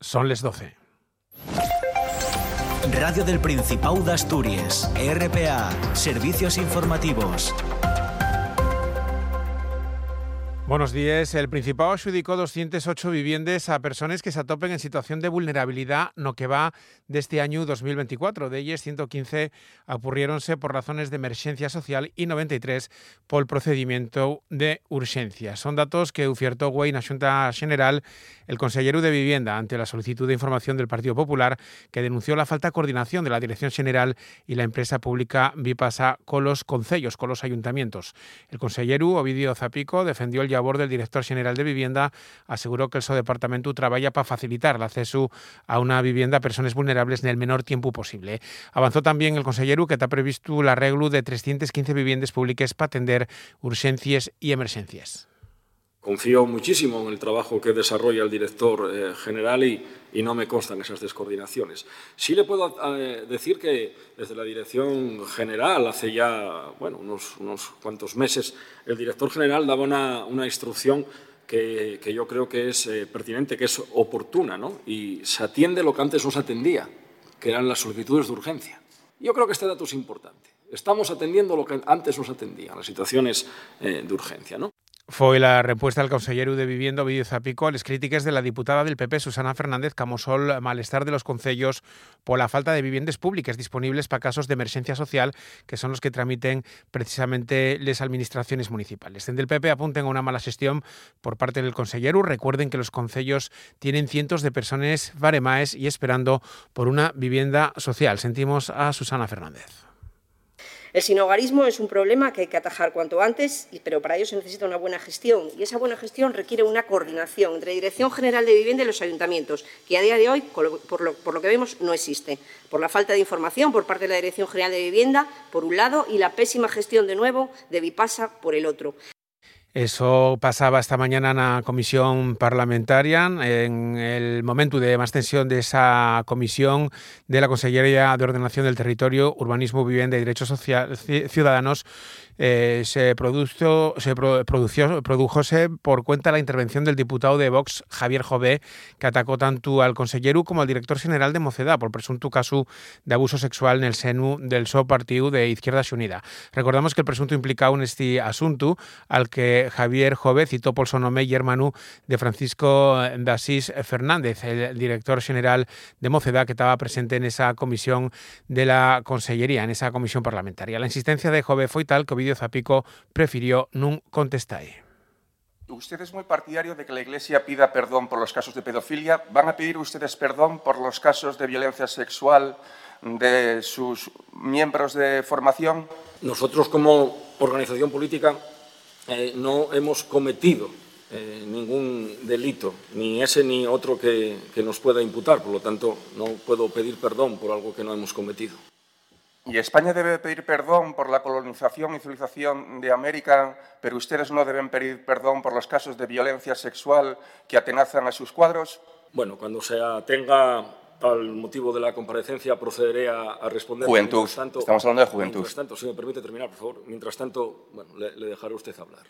Son les 12. Radio del Principado de Asturias, RPA, Servicios Informativos. Buenos días. El Principado adjudicó 208 viviendas a personas que se atopen en situación de vulnerabilidad no que va de este año 2024. De ellas, 115 ocurriéronse por razones de emergencia social y 93 por procedimiento de urgencia. Son datos que ofertó hoy en la Xunta General el consellero de Vivienda ante la solicitud de información del Partido Popular, que denunció la falta de coordinación de la Dirección General y la empresa pública Vipasa con los concellos, con los ayuntamientos. El consellero Ovidio Zapico defendió el labor del director general de Vivienda, aseguró que el seu departamento treballa para facilitar el acceso a una vivienda a personas vulnerables en el menor tiempo posible. Avanzó también el consellero que está previsto el arreglo de 315 viviendas públicas para atender urgencias y emergencias. Confío muchísimo en el trabajo que desarrolla el director general y no me constan esas descoordinaciones. Sí le puedo decir que desde la Dirección General, hace ya unos cuantos meses, el director general daba una instrucción que yo creo que es pertinente, que es oportuna, ¿no? Y se atiende lo que antes no se atendía, que eran las solicitudes de urgencia. Yo creo que este dato es importante. Estamos atendiendo lo que antes no se atendía, las situaciones de urgencia, ¿no? Fue la respuesta del consellero de Vivienda, Ovidio Zapico, a las críticas de la diputada del PP, Susana Fernández, que amosó el malestar de los concellos por la falta de viviendas públicas disponibles para casos de emergencia social, que son los que tramiten precisamente las administraciones municipales. Desde el PP apunten a una mala gestión por parte del consellero. Recuerden que los concellos tienen cientos de personas baremaes y esperando por una vivienda social. Sentimos a Susana Fernández. El sinhogarismo es un problema que hay que atajar cuanto antes, pero para ello se necesita una buena gestión. Y esa buena gestión requiere una coordinación entre la Dirección General de Vivienda y los ayuntamientos, que a día de hoy, por lo que vemos, no existe. Por la falta de información por parte de la Dirección General de Vivienda, por un lado, y la pésima gestión, de nuevo, de Vipasa, por el otro. Eso pasaba esta mañana en la comisión parlamentaria. En el momento de más tensión de esa comisión de la Consellería de Ordenación del Territorio, Urbanismo, Vivienda y Derechos Ciudadanos, se produjose por cuenta la intervención del diputado de Vox, Javier Jové, que atacó tanto al consellero como al director general de Mocedá por presunto caso de abuso sexual en el seno del seu partido de Izquierda Unida. Recordamos que el presunto implicado en este asunto, al que Javier Jové citó por su nombre y hermano de Francisco de Asís Fernández, el director general de Mocedá, que estaba presente en esa comisión de la Consellería, en esa comisión parlamentaria. La insistencia de Jové fue tal que Ovidio Zapico prefirió no contestar. Usted es muy partidario de que la Iglesia pida perdón por los casos de pedofilia. ¿Van a pedir ustedes perdón por los casos de violencia sexual de sus miembros de formación? Nosotros, como organización política, no hemos cometido ningún delito, ni ese ni otro que nos pueda imputar. Por lo tanto, no puedo pedir perdón por algo que no hemos cometido. ¿Y España debe pedir perdón por la colonización y civilización de América, pero ustedes no deben pedir perdón por los casos de violencia sexual que atenazan a sus cuadros? Bueno, cuando se atenga al motivo de la comparecencia procederé a responder. Juventud. Tanto, estamos hablando de juventud. Mientras tanto, si me permite terminar, por favor. Mientras tanto, le dejaré a usted hablar.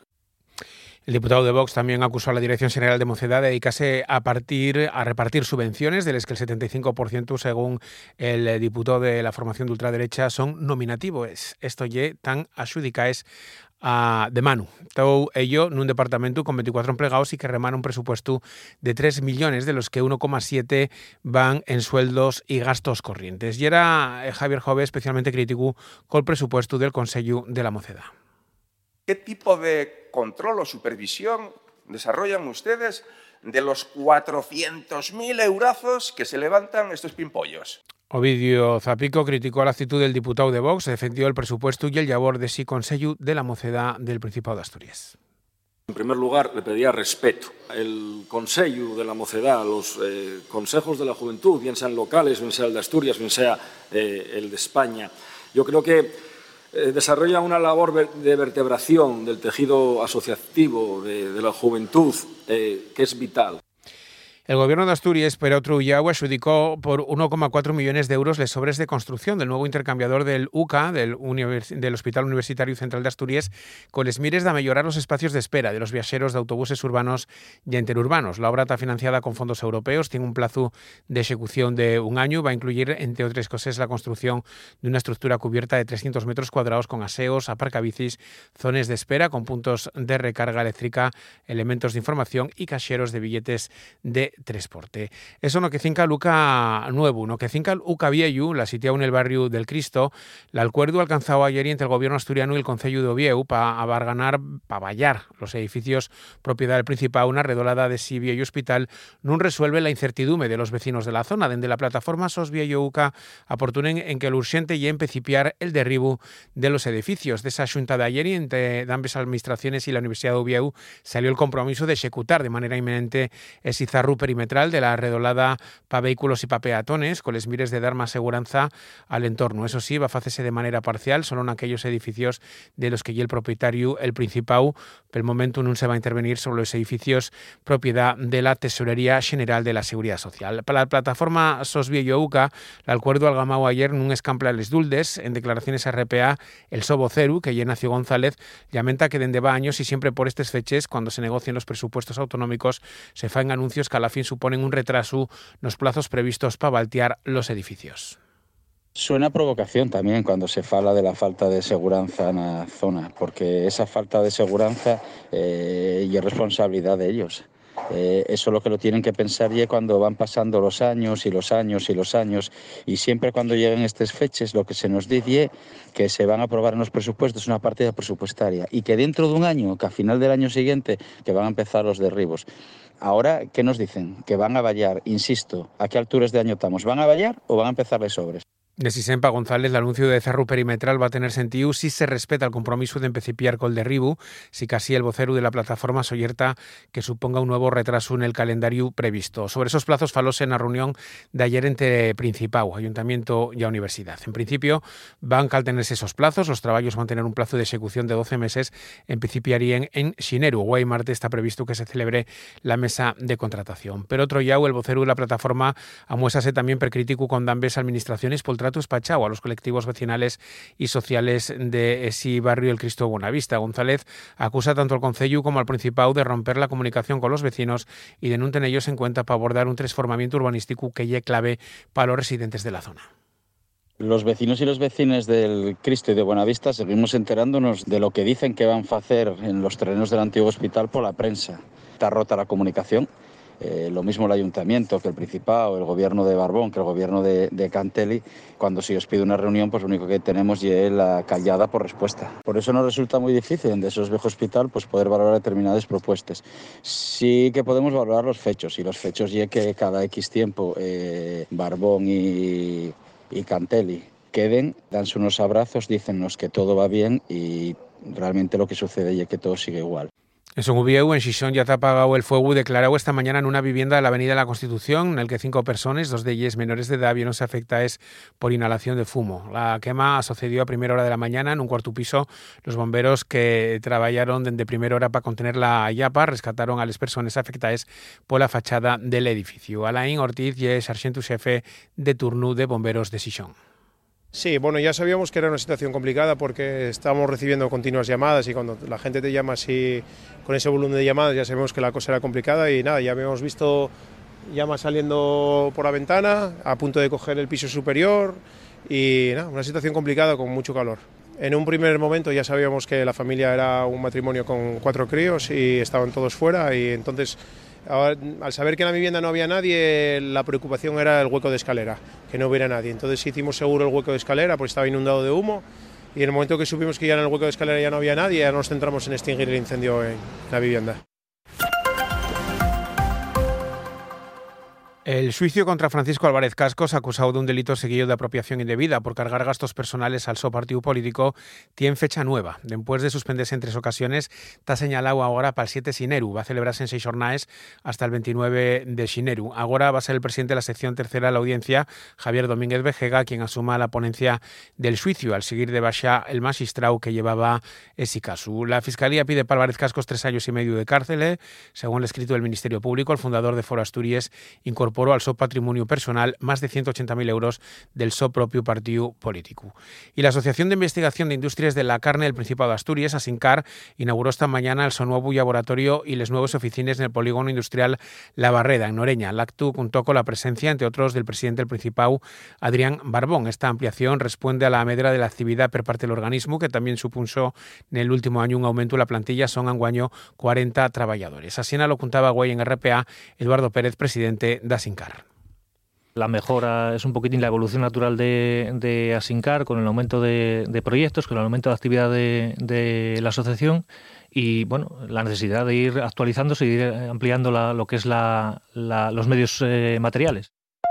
El diputado de Vox también acusó a la Dirección General de Mocedá de dedicarse a repartir subvenciones, de las que el 75%, según el diputado de la formación de ultraderecha, son nominativos. Esto ye tan adjudicaes de mano. Todo ello en un departamento con 24 empleados y que remana un presupuesto de 3 millones, de los que 1,7 van en sueldos y gastos corrientes. Y era Javier Jové especialmente crítico con el presupuesto del Consello de la Mocedá. ¿Qué tipo de control o supervisión desarrollan ustedes de los 400.000 eurazos que se levantan estos pimpollos? Ovidio Zapico criticó la actitud del diputado de Vox, defendió el presupuesto y el labor de sí Consello de la Mocedá del Principado de Asturias. En primer lugar, le pedía respeto. El Consello de la Mocedá, los consejos de la juventud, bien sean locales, bien sea el de Asturias, bien sea el de España, yo creo que desarrolla una labor de vertebración del tejido asociativo de la juventud que es vital. El Gobierno de Asturias, per outro llau, adxudicó por 1,4 millones de euros les obres de construcción del nuevo intercambiador del UCA, del Hospital Universitario Central de Asturias, con les mires de mellorar los espacios de espera de los viaxeros de autobuses urbanos y interurbanos. La obra está financiada con fondos europeos, tiene un plazo de ejecución de un año, va a incluir, entre otras cosas, la construcción de una estructura cubierta de 300 metros cuadrados con aseos, aparcabicis, zonas de espera con puntos de recarga eléctrica, elementos de información y caxeros de billetes de transporte. Eso no que cinca Luca Nuevo, no que cinca Uca Vieju, la sitiado en el barrio del Cristo. El acuerdo alcanzado ayer entre el gobierno asturiano y el Concello de Oviedo para vallar los edificios propiedad del Principado, una redolada de si Viejo Hospital, no resuelve la incertidumbre de los vecinos de la zona. Desde la plataforma SOS Viejo Uca aportunen en que lo urgente y empecipar el derribo de los edificios. De esa junta de ayer y entre ambas administraciones y la Universidad de Oviedo salió el compromiso de ejecutar de manera inminente ese zarru perimetral de la redolada para vehículos y para peatones, con les mires de dar más seguridad al entorno. Eso sí, va a hacerse de manera parcial, solo en aquellos edificios de los que ya el propietario, el Principado, por el momento no se va a intervenir sobre los edificios propiedad de la Tesorería General de la Seguridad Social. Para la plataforma SOS Viejo Uca, el acuerdo algamado ayer nun escampla les duldes. En declaraciones a RPA, el sobocero, que ya Ignacio González, lamenta que dende va años y siempre por estas fechas, cuando se negocien los presupuestos autonómicos, se faen anuncios que a la fin suponen un retraso los plazos previstos para baltear los edificios. Suena provocación también cuando se fala de la falta de seguridad en la zona, porque esa falta de seguridad y es responsabilidad de ellos. Eso lo que lo tienen que pensar ya cuando van pasando los años y los años y los años, y siempre cuando lleguen estas fechas lo que se nos dice que se van a aprobar en los presupuestos una partida presupuestaria y que dentro de un año, que a final del año siguiente, que van a empezar los derribos. Ahora, ¿qué nos dicen? Que van a vallar, insisto, ¿a qué alturas de año estamos? ¿Van a vallar o van a empezar las obras? De Sisempa González, el anuncio de zarru perimetral va a tener sentido si se respeta el compromiso de empecipiar con el derribo, si casi el vocero de la plataforma soyerta que suponga un nuevo retraso en el calendario previsto. Sobre esos plazos falóse en la reunión de ayer entre Principado, Ayuntamiento y Universidad. En principio, van a tenerse esos plazos, los trabajos van a tener un plazo de ejecución de 12 meses, empecipiarían en xineru. Hoy martes está previsto que se celebre la mesa de contratación. Pero otro yau, el vocero de la plataforma, amuésase también per crítico con dambes administraciones por trato espachado a los colectivos vecinales y sociales de ese barrio el Cristo Buenavista. González acusa tanto al Concello como al Principado de romper la comunicación con los vecinos y de no tener ellos en cuenta para abordar un transformamiento urbanístico que ya clave para los residentes de la zona. Los vecinos y los vecinos del Cristo y de Buenavista seguimos enterándonos de lo que dicen que van a hacer en los terrenos del antiguo hospital por la prensa. Está rota la comunicación. Lo mismo el Ayuntamiento que el Principado, el Gobierno de Barbón, que el Gobierno de Cantelli. Cuando se os pide una reunión, pues lo único que tenemos es la callada por respuesta. Por eso nos resulta muy difícil en esos viejos hospital pues poder valorar determinadas propuestas. Sí que podemos valorar los fechos, y los fechos ya que cada X tiempo Barbón y Cantelli queden, danse unos abrazos, dícennos que todo va bien y realmente lo que sucede es que todo sigue igual. En Songubieu, en Xixón, ya está apagado el fuego declarado esta mañana en una vivienda de la Avenida de la Constitución, en el que 5 personas, 2 de ellas menores de edad, vieronse afectadas por inhalación de fumo. La quema sucedió a primera hora de la mañana en un cuarto piso. Los bomberos que trabajaron desde primera hora para contener la llapa rescataron a las personas afectadas por la fachada del edificio. Alain Ortiz y es sargento jefe de turno de bomberos de Xixón. Sí, bueno, ya sabíamos que era una situación complicada porque estábamos recibiendo continuas llamadas y cuando la gente te llama así con ese volumen de llamadas ya sabemos que la cosa era complicada y nada, ya habíamos visto llamas saliendo por la ventana, a punto de coger el piso superior y nada, una situación complicada con mucho calor. En un primer momento ya sabíamos que la familia era un matrimonio con 4 críos y estaban todos fuera y entonces al saber que en la vivienda no había nadie, la preocupación era el hueco de escalera, que no hubiera nadie. Entonces hicimos seguro el hueco de escalera, pues estaba inundado de humo, y en el momento que supimos que ya en el hueco de escalera ya no había nadie, ya nos centramos en extinguir el incendio en la vivienda. El juicio contra Francisco Álvarez Cascos, acusado de un delito seguido de apropiación indebida por cargar gastos personales al seu partido político, tiene fecha nueva. Después de suspenderse en 3 ocasiones, está señalado ahora para el 7 de xineru. Va a celebrarse en 6 jornadas hasta el 29 de xineru. Ahora va a ser el presidente de la sección tercera de la audiencia, Javier Domínguez Vejega, quien asuma la ponencia del juicio, al seguir de baixar el magistrado que llevaba ese caso. La Fiscalía pide para Álvarez Cascos 3 años y medio de cárcel. Según el escrito del Ministerio Público, el fundador de Foro Asturias incorporó al seu patrimonio personal más de 180.000 euros del seu propio partido político. Y la Asociación de Investigación de Industrias de la Carne del Principado de Asturias, ASINCAR, inauguró esta mañana el su nuevo laboratorio y las nuevas oficinas en el polígono industrial La Barreda, en Noreña. L'acto contó con la presencia, entre otros, del presidente del Principado, Adrián Barbón. Esta ampliación responde a la medra de la actividad por parte del organismo, que también supuso en el último año un aumento de la plantilla, son anguaño 40 trabajadores. Así lo contaba güey en RPA Eduardo Pérez, presidente de ASINCAR. La mejora es un poquitín la evolución natural de ASINCAR, con el aumento de proyectos, con el aumento de actividad de la asociación y bueno, la necesidad de ir actualizándose y ir ampliando lo que es los medios materiales.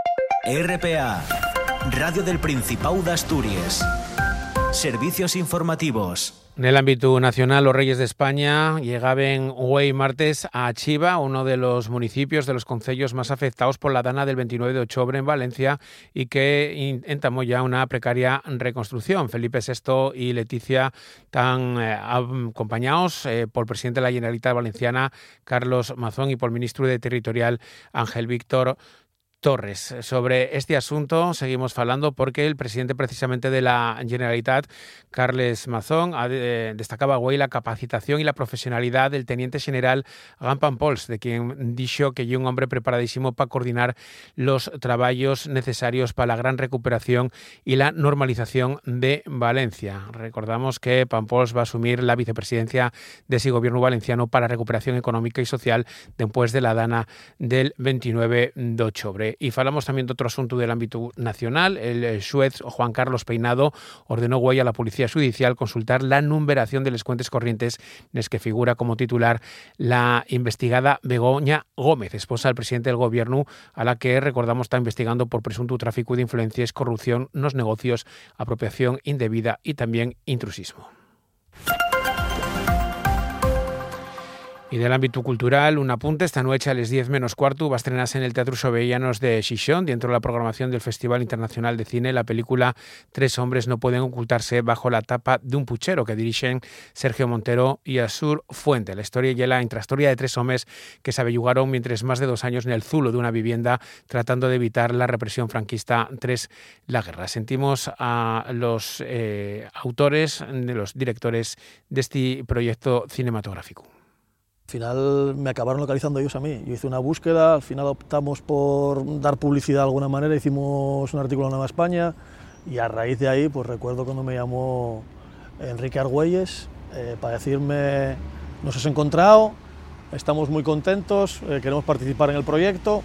RPA, Radio del Principado de Asturias. Servicios informativos. En el ámbito nacional, los Reyes de España llegaban hoy martes a Chiva, uno de los municipios de los concellos más afectados por la dana del 29 de octubre en Valencia y que entamó ya una precaria reconstrucción. Felipe VI y Leticia están acompañados por el presidente de la Generalitat Valenciana, Carlos Mazón, y por el ministro de Territorial, Ángel Víctor Torres. Sobre este asunto seguimos hablando porque el presidente precisamente de la Generalitat, Carles Mazón, destacaba hoy la capacitación y la profesionalidad del teniente general Agam Pampols, de quien dijo que es un hombre preparadísimo para coordinar los trabajos necesarios para la gran recuperación y la normalización de Valencia. Recordamos que Pampols va a asumir la vicepresidencia de ese gobierno valenciano para la recuperación económica y social después de la dana del 29 de octubre. Y falamos también de otro asunto del ámbito nacional. El juez Juan Carlos Peinado ordenó hoy a la Policía Judicial consultar la numeración de las cuentas corrientes en las que figura como titular la investigada Begoña Gómez, esposa del presidente del gobierno, a la que, recordamos, está investigando por presunto tráfico de influencias, corrupción en los negocios, apropiación indebida y también intrusismo. Y del ámbito cultural, un apunte. Esta noche a las 10:15 va a estrenarse en el Teatro Xovellanos de Xixón, dentro de la programación del Festival Internacional de Cine, la película Tres hombres no pueden ocultarse bajo la tapa de un puchero, que dirigen Sergio Montero y Asur Fuente. La historia y la intrahistoria de 3 hombres que se abellugaron mientras más de 2 años en el zulo de una vivienda tratando de evitar la represión franquista tras la guerra. Sentimos a los autores, de los directores de este proyecto cinematográfico. Al final me acabaron localizando ellos a mí. Yo hice una búsqueda, al final optamos por dar publicidad de alguna manera, hicimos un artículo en Nueva España y a raíz de ahí pues recuerdo cuando me llamó Enrique Argüelles para decirme: nos has encontrado, estamos muy contentos, queremos participar en el proyecto.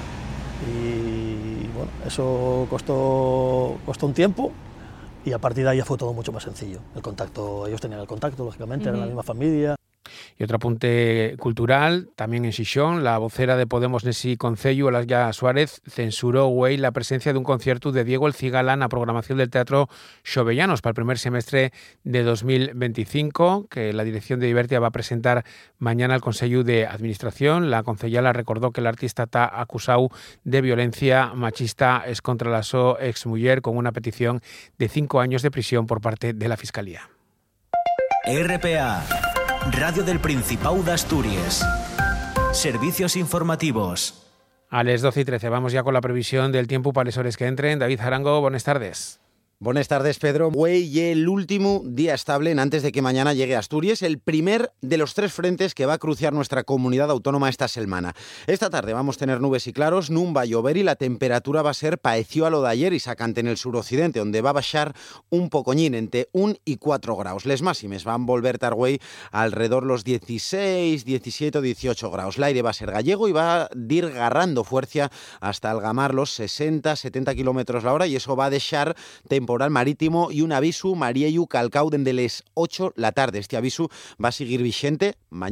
Y bueno, eso costó un tiempo y a partir de ahí ya fue todo mucho más sencillo. El contacto, ellos tenían el contacto, lógicamente, eran la misma familia. Y otro apunte cultural, también en Xixón, la vocera de Podemos Nesi Concello, Olaya Suárez, censuró hoy la presencia de un concierto de Diego El Cigala en la programación del Teatro Xovellanos para el primer semestre de 2025, que la dirección de Divertia va a presentar mañana al Consejo de Administración. La concejala recordó que el artista está acusado de violencia machista es contra la su exmuller, con una petición de 5 años de prisión por parte de la Fiscalía. RPA, Radio del Principado de Asturias. Servicios informativos. A las 12:13 vamos ya con la previsión del tiempo para las horas que entren. David Zarango, buenas tardes. Buenas tardes, Pedro. Hoy el último día estable antes de que mañana llegue a Asturias, el primer de los 3 frentes que va a cruciar nuestra comunidad autónoma esta semana. Esta tarde vamos a tener nubes y claros, nun va a llover y la temperatura va a ser pareció a lo de ayer y sacante en el suroccidente, donde va a bajar un pocoñín, entre 1 y 4 grados. Les máximes van a volver targüey alrededor los 16, 17 o 18 grados. El aire va a ser gallego y va a ir garrando fuerza hasta algamar los 60, 70 kilómetros la hora y eso va a dejar temporal marítimo y un aviso mariellu calcau dende les 8 la tarde. Este aviso va a seguir vigente mañana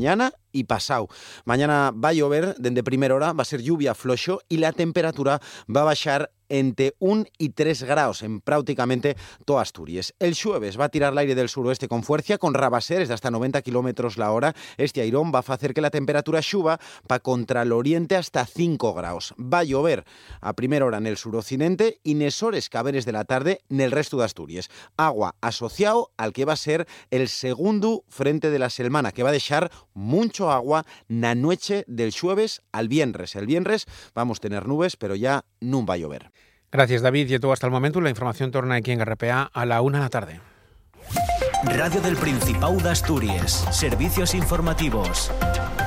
y pasau. Mañana va a llover desde primera hora, va a ser lluvia flojo y la temperatura va a bajar entre 1 y 3 grados en prácticamente toda Asturias. El jueves va a tirar el aire del suroeste con fuerza, con rabaseres de hasta 90 km la hora. Este airón va a hacer que la temperatura suba para contra el oriente hasta 5 grados. Va a llover a primera hora en el suroccidente y nesores caberes de la tarde en el resto de Asturias. Agua asociado al que va a ser el segundo frente de la semana, que va a dejar mucho agua na noche del jueves al viernes. El viernes vamos a tener nubes, pero ya no va a llover. Gracias, David. Y todo hasta el momento. La información torna aquí en RPA a la 1 de la tarde. Radio del Principado de Asturias. Servicios informativos.